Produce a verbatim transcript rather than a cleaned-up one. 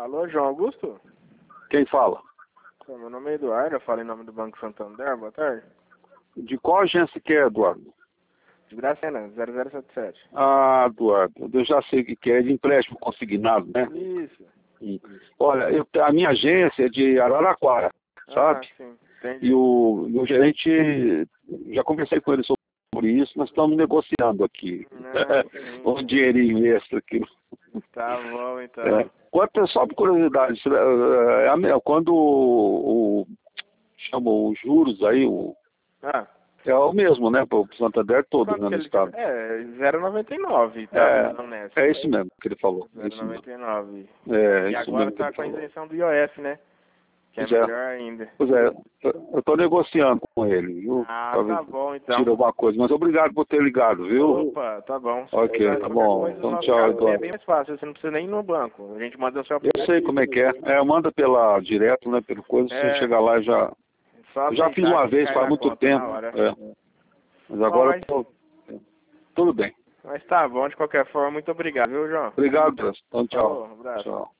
Alô, João Augusto? Quem fala? Meu nome é Eduardo, eu falo em nome do Banco Santander, boa tarde. De qual agência que é, Eduardo? De Gracena, zero zero sete sete. Ah, Eduardo, eu já sei o que que é, de empréstimo consignado, né? Isso. Hum. Olha, eu, a minha agência é de Araraquara, sabe? Ah, sim, entendi. E o meu gerente, já conversei com ele sobre isso, nós estamos negociando aqui. Ah, sim. Um dinheirinho extra aqui. Tá bom, então. É. Quanto, só por curiosidade, é, é, é, quando o, o chamam os juros aí, o, Ah, é o mesmo, né, para o Santander todo, quanto né, que no ele estado. tinha? É, zero vírgula noventa e nove, tá dando nessa. É, é isso mesmo que ele falou. É zero isso vírgula mesmo. noventa e nove. É, E isso agora mesmo que tá ele com a falou. isenção do I O F, né? Que é Pois é. melhor ainda. Pois é, eu estou negociando com ele, viu? Ah, Pra ver tá se bom, então. tira alguma coisa. Mas obrigado por ter ligado, viu? Opa, tá bom. Ok, tá Qualquer bom. coisa, o Então nosso tchau, caso é Eduardo. bem mais fácil, você não precisa nem ir no banco. A gente manda o seu Eu sei como é que é. É, manda pela direto, né? Pelo coisa, se É, chegar lá eu já. só Eu já fiz aceitar uma que vez cai faz na muito conta na tempo. hora. É. Mas Bom, agora mas, eu tô. Tudo bem. mas tá bom, de qualquer forma, muito obrigado, viu, João? Obrigado, Deus. Então tchau. Falou, um abraço. Tchau.